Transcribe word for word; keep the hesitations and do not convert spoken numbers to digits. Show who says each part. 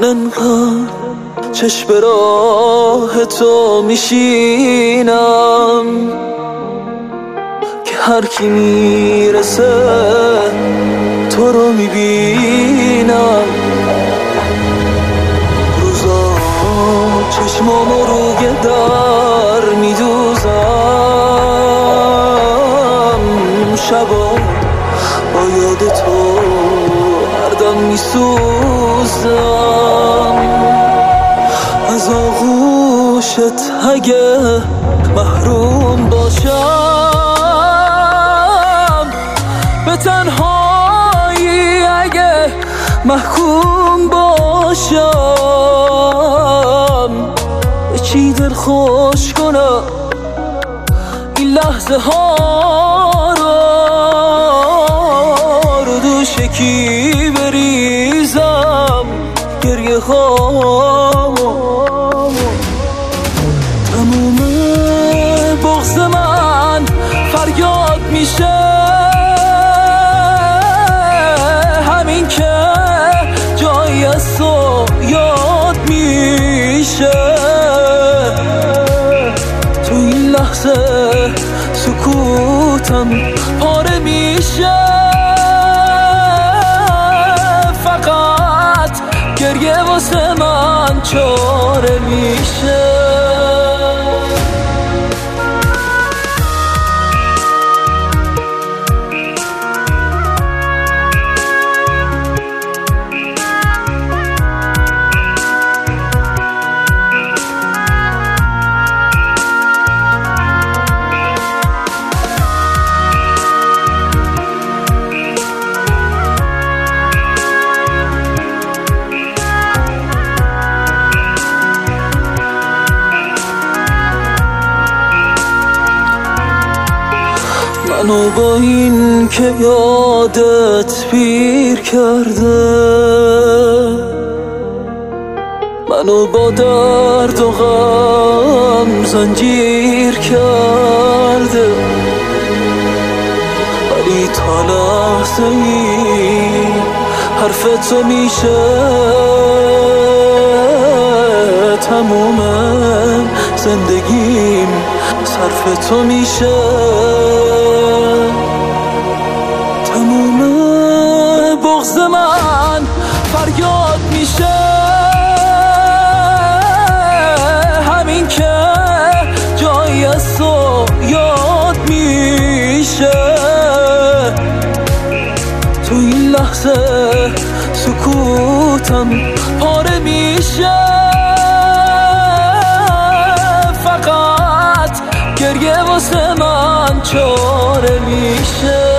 Speaker 1: من انقدر چشم به راه تو میشینم که هر کی میرسه تو رو میبینم. روزا چشمامو روی در میدوزم، شبا با یاد تو هر دم میسوزم. از آغوشت اگه محروم باشم، به تنهایی اگه محکوم باشم، به چی دل خوش کنم این لحظه ها رو، رو دوش کی بریزم گریه هامو. تموم بغض من فریاد میشه، همین که جایی از تو یاد میشه. تو این لحظه سکوتم پاره میشه، فقط گریه واسه من چاره میشه. منو با این که یادت پیر کرده، منو با درد و غم زنجیر کرده، ولی تا لحظه ای حرف تو میشه تموم زندگیم صرف تو میشه. تموم بغض من فریاد میشه، همین که جایی از تو یاد میشه. تو این لحظه سکوتم پاره میشه، فقط گریه واسه من چاره میشه.